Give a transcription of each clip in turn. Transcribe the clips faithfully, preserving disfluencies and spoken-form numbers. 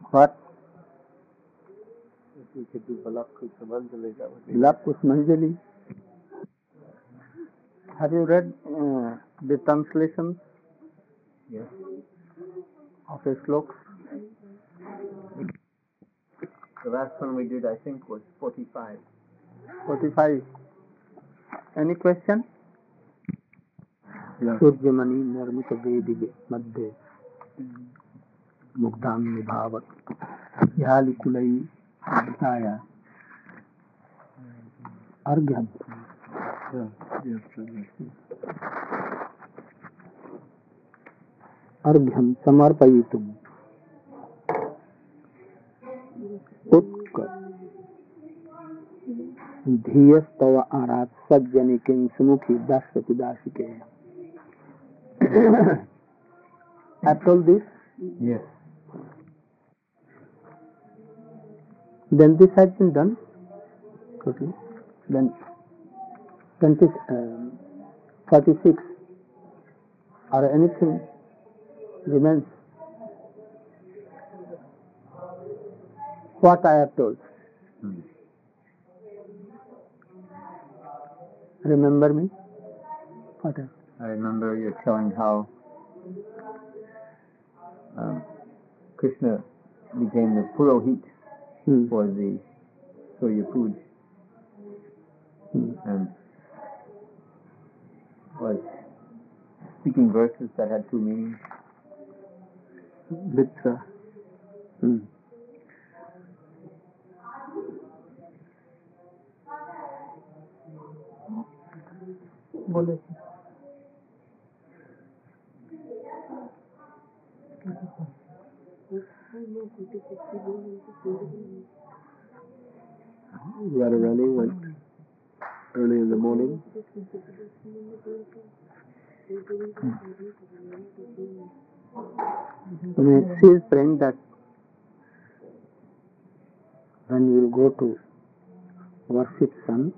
What? If we could do Balak Kusumanjali, that would be Balak Kusumanjali. Have you read uh, the translations? Yes. Of the sloks? The last one we did, I think, was forty-five. forty-five. Any question? Suryamani निर्मित वेदिके मध्ये मुग्धां निभावत ह्यालिकुलै विधाय अर्घ्यम् अर्घ्यं समर्पयितुम् उत्क धीयस्तव आरात सज्जनिकिं सुमुखी दास्यति दासिके. I've told this? Yes. Then this has been done. Okay. Then twenty, um, forty-six or anything remains. What I have told. Hmm. Remember me? What else? I remember you showing how um, Krishna became the Purohit hmm. for the Surya Puja hmm. and was speaking verses that had two meanings. Vitra. Hmm. Bole. You are running like early in the morning. She is praying that when you go to worship Sun,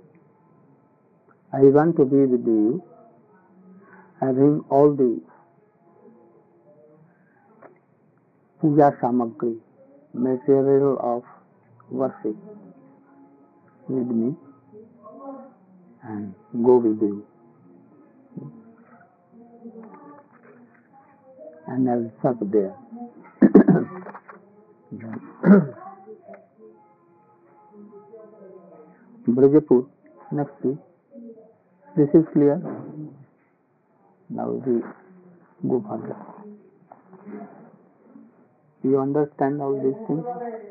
I want to be with you, having all the puja samagri, material of worship with me, and go with you. And I will serve there. Brajapur, next week. This is clear. Now we go further. You understand all these things?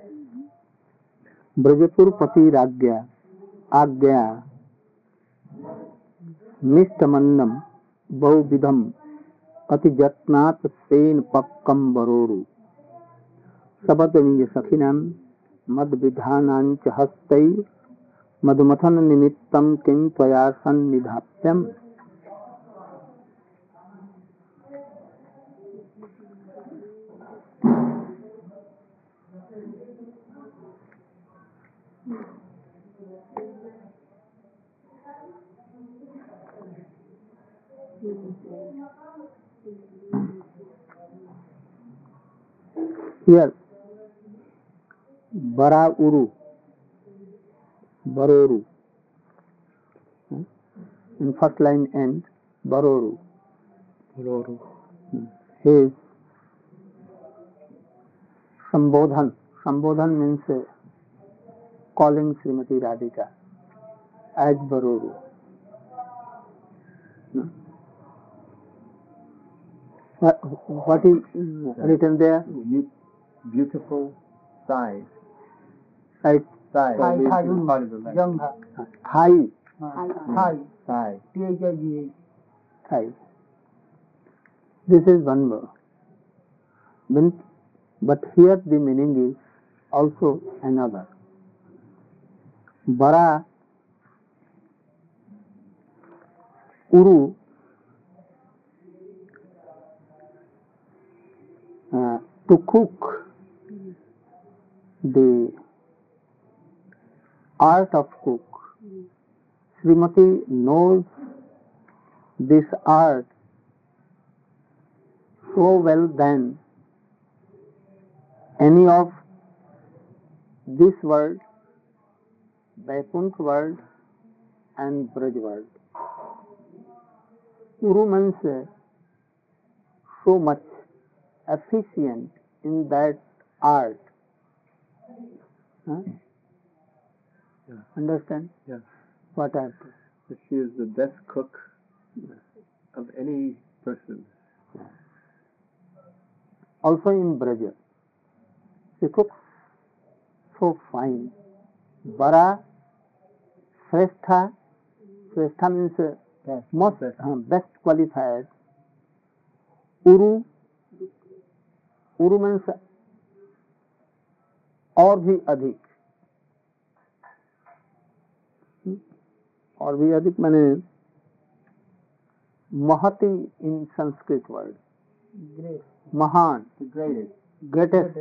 Brajapur Pati Ragya Agya Mishtamannam Bauvidham Ati Jatnat Sen Pakkam Baroru Sabadaniya Sakhinam Madvidhananch Hastai Madhumathan Nimittam Kim Tvayasan Nidhapyam. Here, Bara Uru, Baroru. In first line end, Baroru. Baroru. His Sambodhan. Sambodhan means uh, calling Srimati Radhika as Baroru. What, what is written there? Beautiful thighs. Right. Thighs. Thigh. Young. Thigh. Thigh. Thigh. Thigh. This is one word. But here the meaning is also another. Bara Uru uh, to cook the art of cook. Srimati knows this art so well then any of this world, Vaikuntha world and Braj world. Uru means so much efficient in that art. Huh? Yeah. Understand? Yeah. What art? So she is the best cook of any person. Also in Braja, she cooks so fine. Bara, Shrestha, Shrestha means uh, most Best. uh, best qualified. Uru, Uru means और भी अधिक. Hmm? और भी अधिक माने महति in Sanskrit word. Great. Mahan, The greatest. greatest.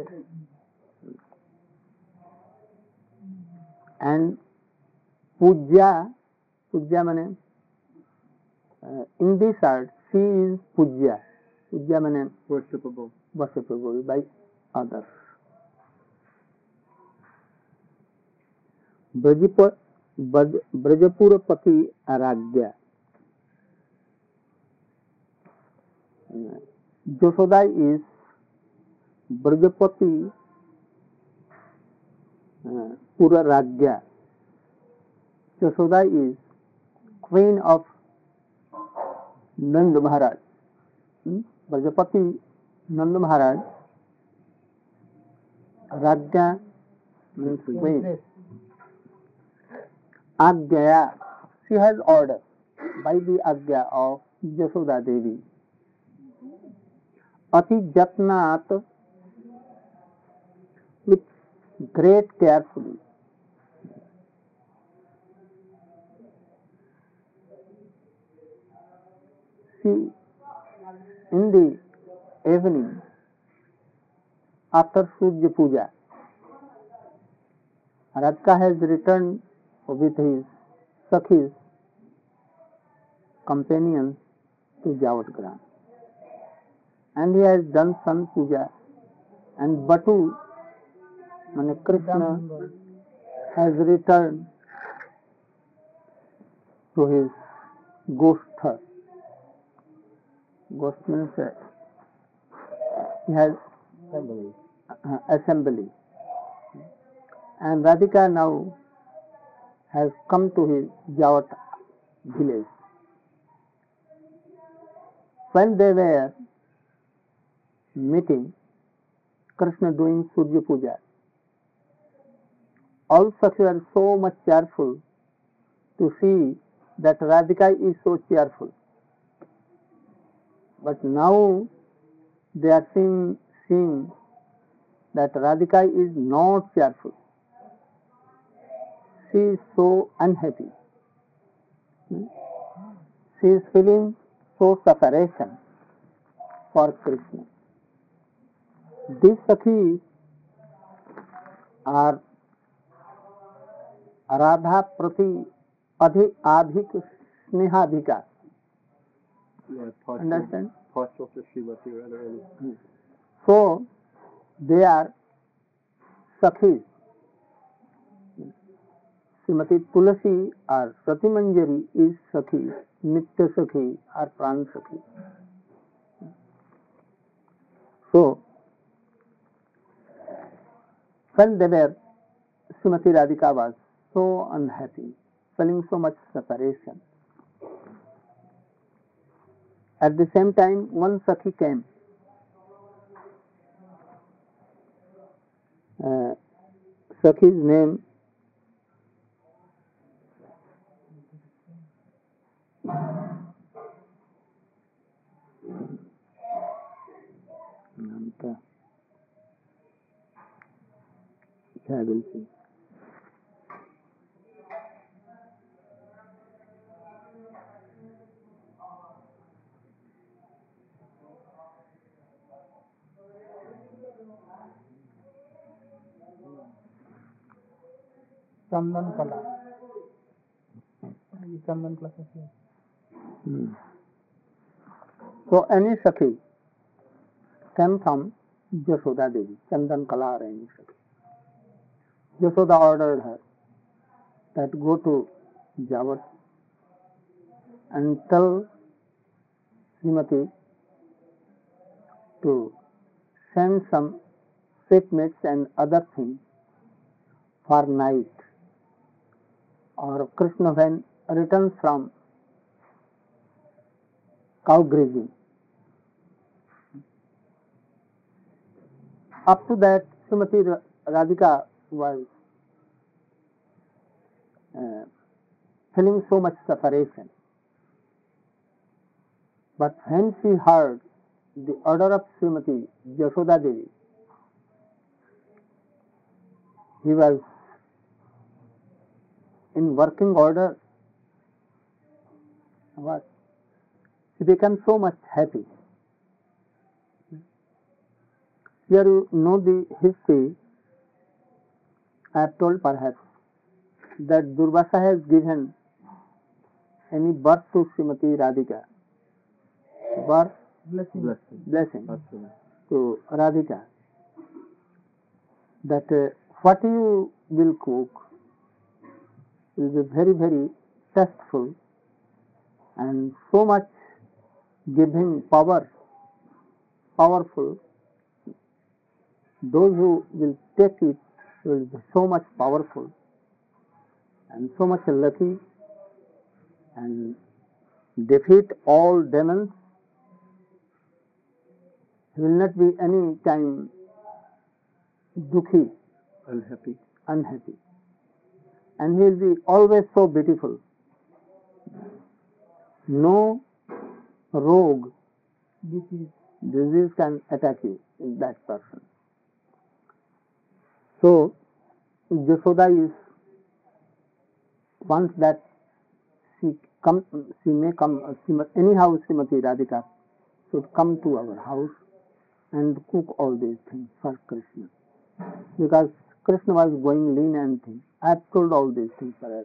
And Pujya, Pujya means uh, in this art she is Pujya. Pujya means Worshipable. worshipable by others. Brajapur, Braj- Brajapurapati Aragya. Uh, Josoda is Brajapati uh, Pura Ragya. Josoda is queen of Nand Maharaj. Hmm? Brajapati Nand Maharaj. Ragya means queen. Agyaya, she has order by the Agya of Jasoda Devi. Ati Jatnat, with great carefully. She, in the evening, after Surya Puja, Radhika has returned with his Sakhis, companions to Javatgram. And he has done Sun Puja, and Batu, Mane Krishna, has returned to his ghost hut. Ghost means uh, he has Assembly. uh, assembly. And Radhika now has come to his Javat village. When they were meeting, Krishna doing Surya Puja, all Sakhis were so much cheerful to see that Radhika is so cheerful. But now they are seeing, seeing that Radhika is not cheerful. She is so unhappy. Hmm? She is feeling so separation for Krishna. These Sakhis are Radha Prati Adhi Adhik Snehadhika. Yeah, partial. Understand? Partial to Srimati Radharani. Hmm. So they are Sakhis. Srimati Tulasi or Sati Manjari is Sakhi, Nitya Sakhi or Pran Sakhi. So, when they were, Srimati Radhika was so unhappy, feeling so much separation. At the same time, one Sakhi came. Uh, Sakhi's name नाम था क्या बोलते Chandan Kala. Chandan Kala. Hmm. So any Sakhi came from Jashoda Devi, Chandan Kala arranged. Jashoda ordered her that go to Javat and tell Srimati to send some sweetmeats and other things for night, or Krishna when returns from cow grazing. Up to that, Srimati Radhika was uh, feeling so much separation. But when she heard the order of Srimati Jashoda Devi, he was in working order. What? She became so much happy. Here you know the history. I have told perhaps that Durvasa has given any birth to Srimati Radhika. Birth, Blessing. Blessing. blessing Absolutely. to Radhika. That uh, what you will cook is very, very tasteful and so much giving power, powerful. Those who will take it will be so much powerful and so much lucky and defeat all demons. He will not be any time dukhi, Unhappy. unhappy. And he will be always so beautiful. No rogue, disease, disease can attack you in that person. So, Jashoda is, once that she come, she may come, she must, anyhow Srimati Radhika should come to our house and cook all these things for Krishna. Because Krishna was going lean and thin. I have told all these things for us.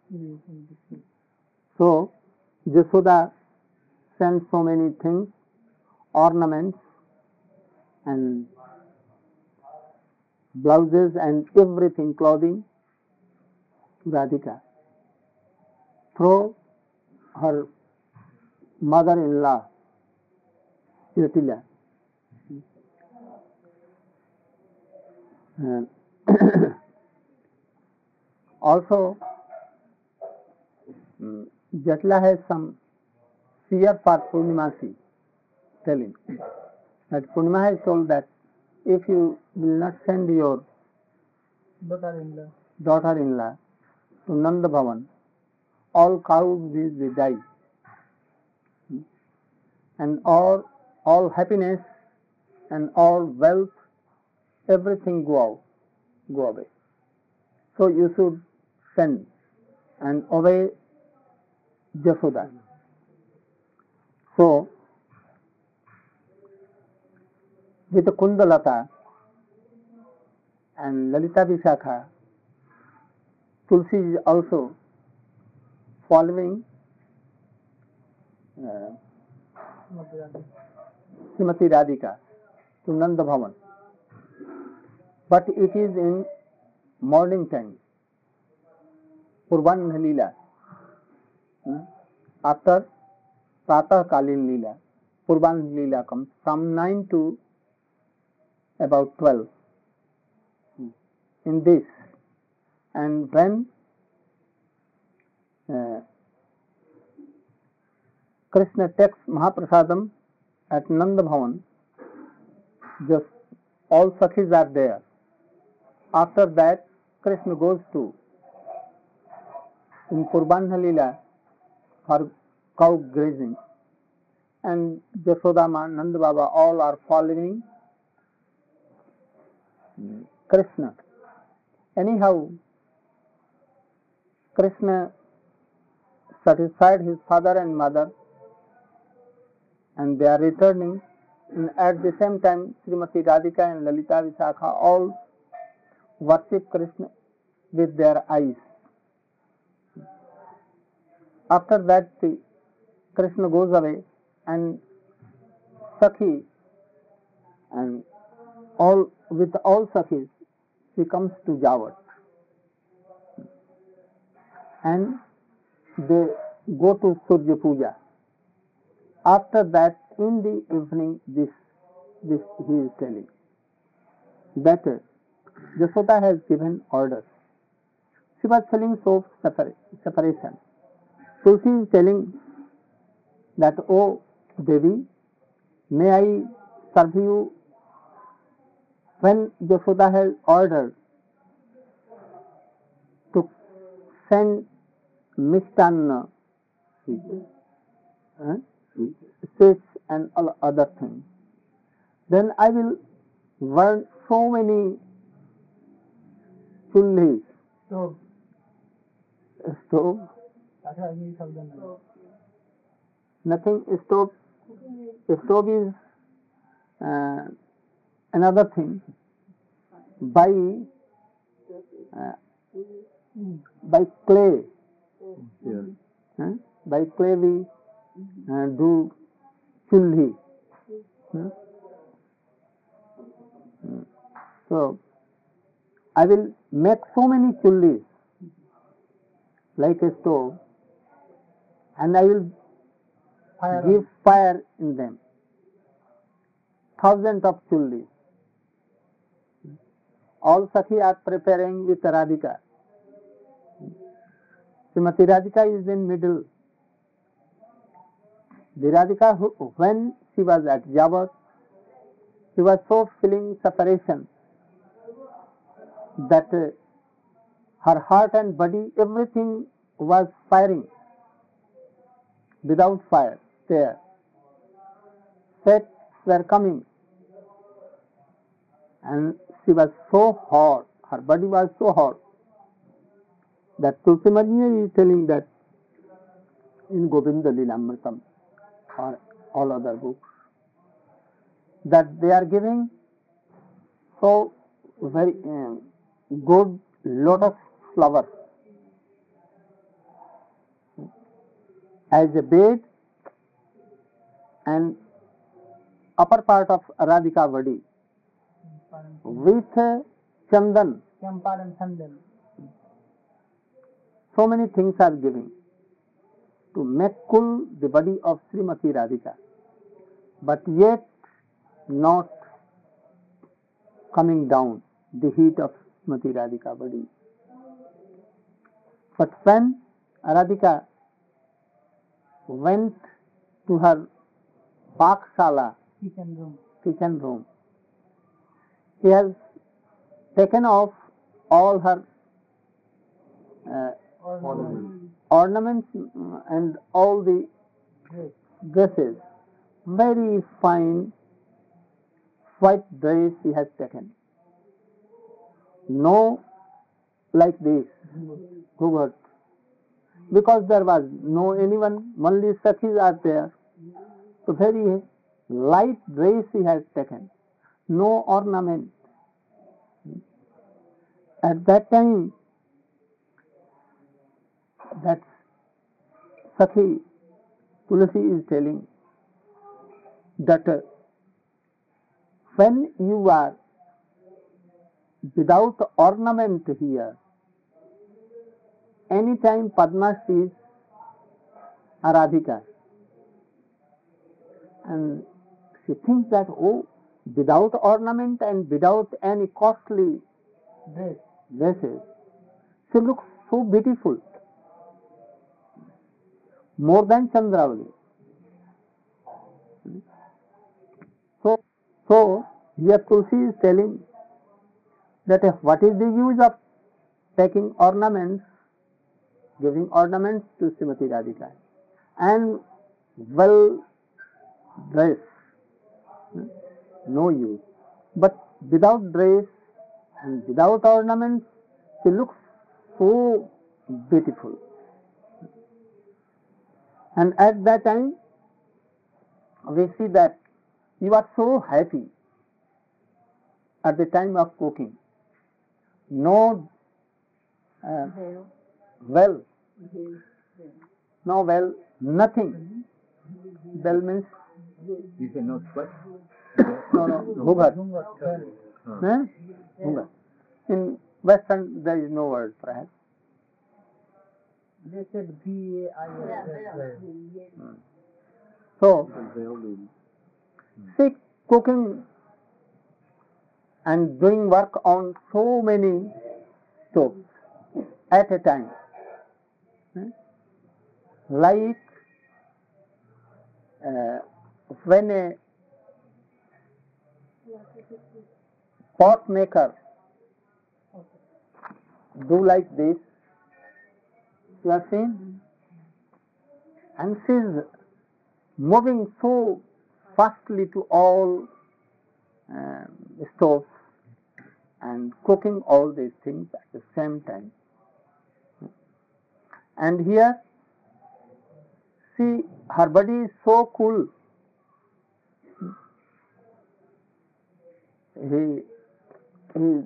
So, Jashoda sent so many things, ornaments and blouses and everything, clothing, to Radhika. Through her mother-in-law, Jatila. Uh, also, um, Jatila has some fear for Purnimasi, telling that Purnima has told that if you will not send your daughter-in-law daughter-in-law to Nanda Bhavan, all cows will die, and all all happiness and all wealth, everything go out, go away. So you should send and obey Jashoda. So with Kundalata and Lalita Vishakha, Tulsi is also following uh, Srimati Radhika to Nanda Bhavan. But it is in morning time, Purvan Leela. Hmm? After Pratah Kalin Leela, Purvan Leela comes from nine to about twelve. Hmm. In this, and when uh, Krishna takes Mahaprasadam at Nanda Bhavan, just all Sakhis are there. After that, Krishna goes to in Purban Leela for cow grazing, and Jashodama, Nanda Baba, all are following Krishna. Anyhow, Krishna satisfied his father and mother, and they are returning. And at the same time, Srimati Radhika and Lalita Vishakha all worship Krishna with their eyes. After that, the Krishna goes away, and Sakhi and all with all Sakhis, she comes to Jawat and they go to Surya Puja. After that, in the evening, this this he is telling that uh, Yashoda has given orders. She was feeling so separa- separation. Tulsi is telling that, oh Devi, may I serve you? When Yashoda has ordered to send Mishtanna, uh, sweets and all other things, then I will burn so many chullis, So, stove, nothing stove. Stove is uh, another thing. By uh, by clay, Yeah. huh? by clay we uh, do chulli. Hmm? Hmm. So I will make so many chullis like a stove, and I will fire give fire in them. Thousands of chullis. All Sakhi are preparing with Radhika. Srimati Radhika is in middle. The Radhika, who, when she was at Jawat, she was so feeling separation that uh, her heart and body, everything was firing. Without fire, there. Sweats were coming. And she was so hot, her body was so hot, that Tulsi Manjari is telling that in Govinda Lilamritam or all other books, that they are giving so very um, good lotus flower as a bed, and upper part of Radhika body with uh, chandan. Champaran Sandal. So many things are giving to make cool the body of Srimati Radhika, but yet not coming down the heat of Srimati Radhika body. But when Radhika went to her Pakshala, Kitchen room. kitchen room, she has taken off all her uh, Ornament. ornaments mm, and all the Great. dresses. Very fine white dress she has taken. No like this, Hubert, because there was no anyone, only Sakhis are there. So very light dress she has taken, no ornament. At that time, that Sakhi Tulsi is telling that uh, when you are without ornament here, anytime Padma sees a Radhika, and she thinks that, oh, without ornament and without any costly Dress. dresses, she looks so beautiful, more than Chandravali. So, so here Tulsi is telling that uh, what is the use of taking ornaments, giving ornaments to Srimati Radhika, and well dressed, no use. But without dress and without ornaments, she looks so beautiful. And at that time, we see that you are so happy at the time of cooking. No uh, well, no well, nothing. Well means You say no sweat? no, no, Bhugat. Ghungat. Eh? Hungar. In Western, there is no word perhaps. They said B A I S. So, And they only see, cooking and doing work on so many stoves at a time. Eh? Like uh, when a pot maker do like this, you have seen, and she's moving so fastly to all uh, stoves and cooking all these things at the same time. And here, see, her body is so cool. He, he,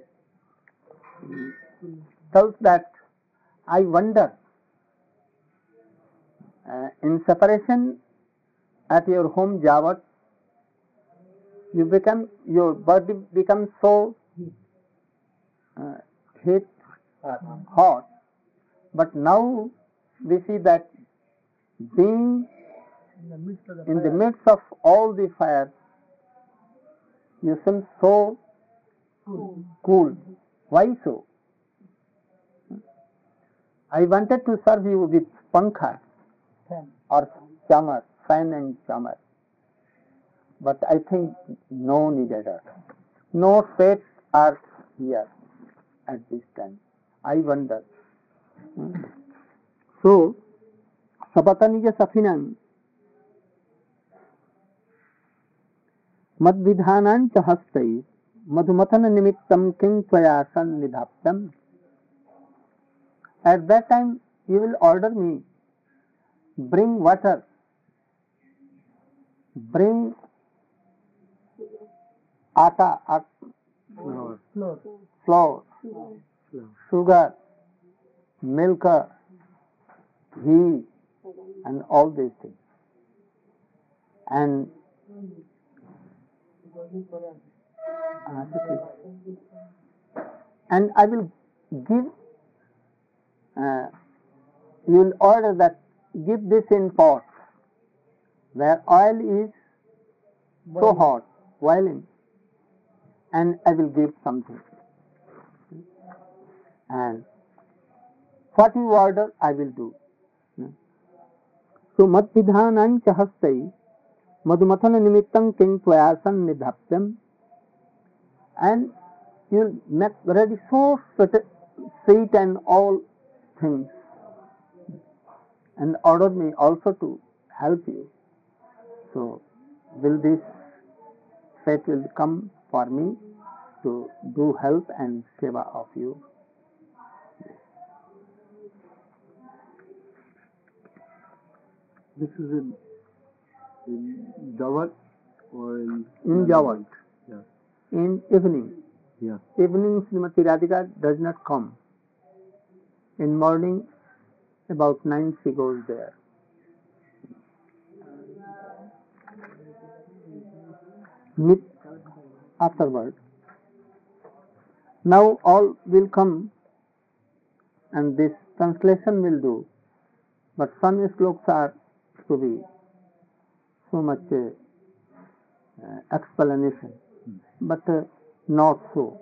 he tells that, I wonder, uh, in separation at your home Jawat, you become, your body becomes so uh, heat, hot, but now we see that being In the midst of the in the fire. midst of all the fire, you seem so Cool. cool. Why so? I wanted to serve you with pankha Ten. or chamar, fan and chamar, but I think no needed. No fates are here at this time. I wonder. Hmm. So, sapatanija safinam madvidhanan cha hastai madhumatana nimittam king tvaya sannidhaptam. At that time, you will order me, bring water, bring atta, at, no, Floor. flour, sugar, milk, ghee, and all these things. And uh, and I will give, uh, you will order that, give this in pots where oil is so hot, boiling, and I will give something. And what you order, I will do. So, mat vidhanan cha hastai madhumathana nimittam king tvayasan nidhaptam, and you make ready so sweet and all things, and order me also to help you. So, will this fate will come for me to do help and seva of you? This is in in Jawat or in In Jawat. Yeah. In evening. Yeah. Evening, Srimati Radhika does not come. In morning, about nine she goes there. Mid afterward. Now all will come and this translation will do, but some slokas are to be so much uh, uh, explanation, but uh, not so.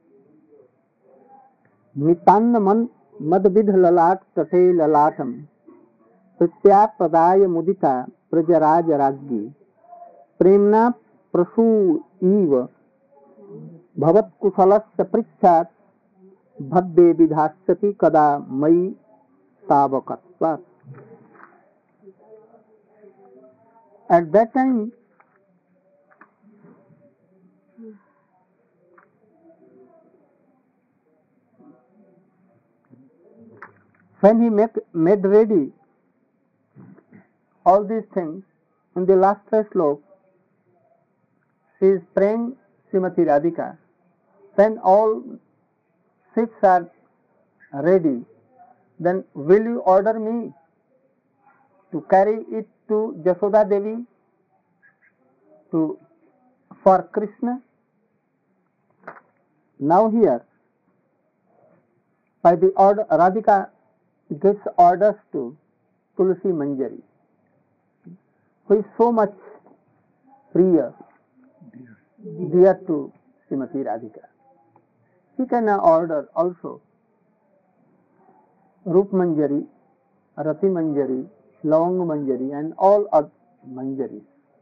Nitanna man madvidh lalat tate lalatam pratyapadaaya mudita prajaraj raggi premna prasu eva bhavat kusalasya prichat bhadde vidhasyati kada mai savakatvat. At that time, when he make, made ready all these things, in the last slok, she is praying Srimati Radhika. When all ships are ready, then will you order me to carry it to Jasoda Devi to for Krishna? Now here, by the order, Radhika gives orders to Tulsi Manjari, who is so much priya, dear to Srimati Radhika. She can order also Rup Manjari, Rati Manjari, Lavang Manjari and all other Manjaris.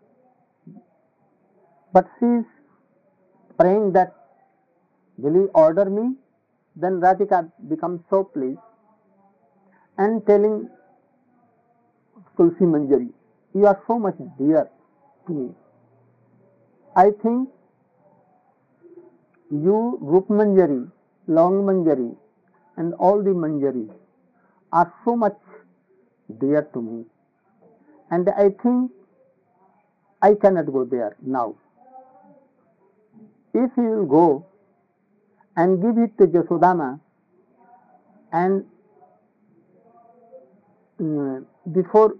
But she is praying that, will you order me? Then Radhika becomes so pleased and telling Tulsi Manjari, you are so much dear to me. I think you, Rup Manjari, Lavang Manjari and all the Manjaris are so much dear to me, and I think I cannot go there now. If you will go and give it to Jasodama, and uh, before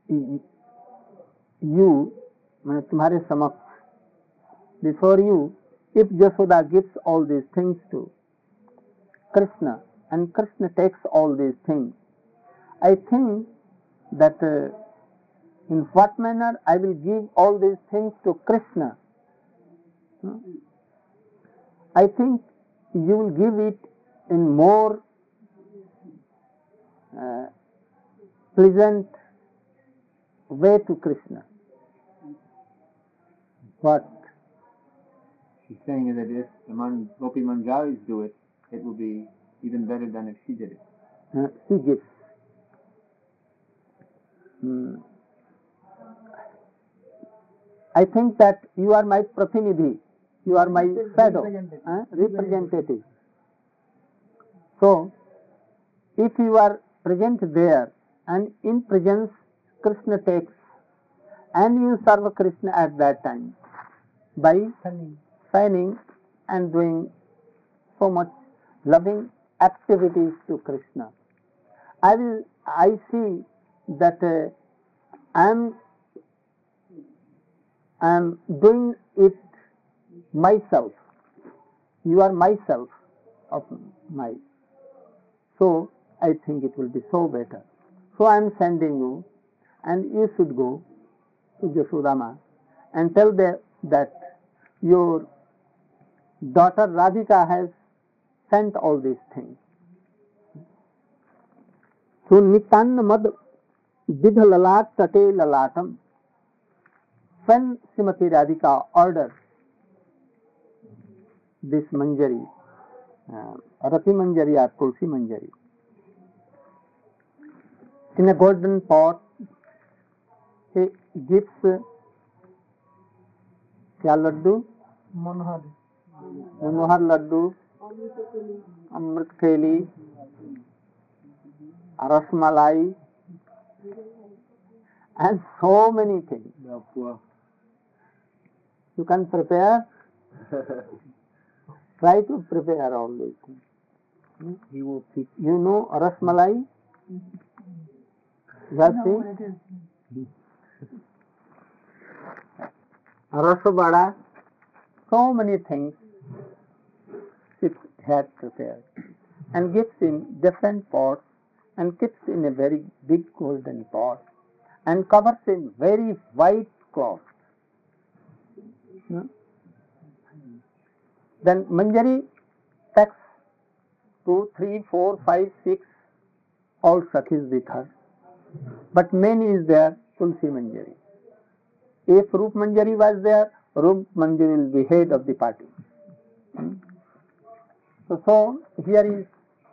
you, तुम्हारे समक्ष, before you, if Jasoda gives all these things to Krishna and Krishna takes all these things, I think that uh, in what manner I will give all these things to Krishna. Hmm? I think you will give it in more uh, pleasant way to Krishna. What? She's saying that if the Man, Gopi Manjaris do it, it will be even better than if she did it. Uh, she gives. Hmm. I think that you are my pratinidhi, you are my shadow, representative. uh, representative. So, if you are present there and in presence Krishna takes and you serve Krishna at that time by Sunny. signing and doing so much loving activities to Krishna, I will, I see that uh, I am I am doing it myself. You are myself of my. So I think it will be so better. So I am sending you, and you should go to Jasodama and tell them that your daughter Radhika has sent all these things. So Nitan Mad Vidha Lalat Tate Lalatam. When Srimati Radhika ordered this Manjari, uh, Rati Manjari or Tulsi Manjari, in a golden pot, he gives uh, kya laddu? Manohar. Manohar laddu, Amrit Theli, Rasmalai, and so many things. You can prepare, try to prepare all these things. He will teach. You know Rasmalai? That's No, it. it is. Rasabada, so many things it had prepared and gives in different pots and keeps in a very big golden pot and covers in very white cloth. Hmm? Then Manjari packs two, three, four, five, six, all Sakhis with her. But main is there Tulsi Manjari. If Rup Manjari was there, Rup Manjari will be head of the party. Hmm? So, so here is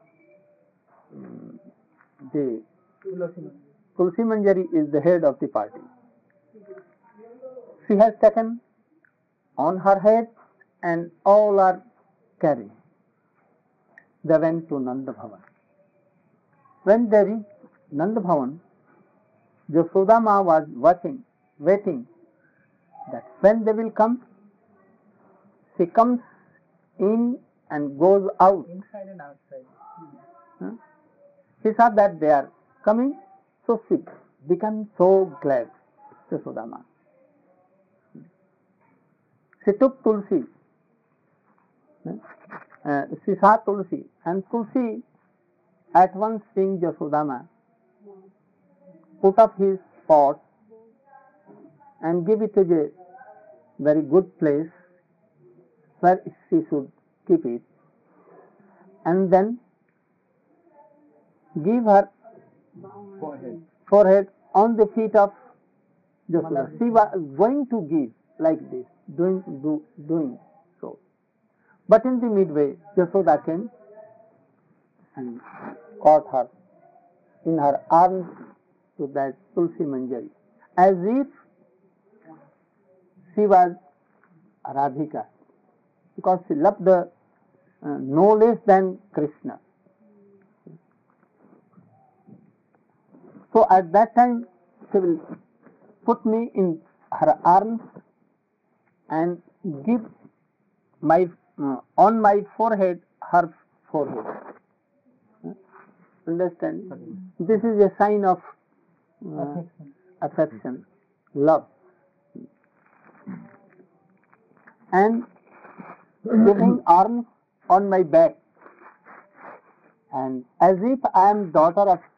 um, the Tulsi Manjari is the head of the party. She has taken on her head and all are carrying. They went to Nanda Bhavan. When they reached Nanda Bhavan, Jasodama was watching, waiting that when they will come, she comes in and goes out. Inside and outside. Huh? She saw that they are coming, so she became so glad, Jasodama. She took Tulsi uh, she saw Tulsi, and Tulsi at once seeing Yasodama put up his pot and give it to a very good place where she should keep it, and then give her Forehead. forehead on the feet of Yashoda. She was going to give like this, doing do, doing so. But in the midway, Yashoda came and caught her in her arms to that Tulsi Manjari, as if she was Radhika, because she loved the uh, no less than Krishna. So at that time, she will put me in her arms and give my uh, on my forehead her forehead. Understand? This is a sign of uh, Affection. affection, love, and giving arms on my back, and as if I am daughter of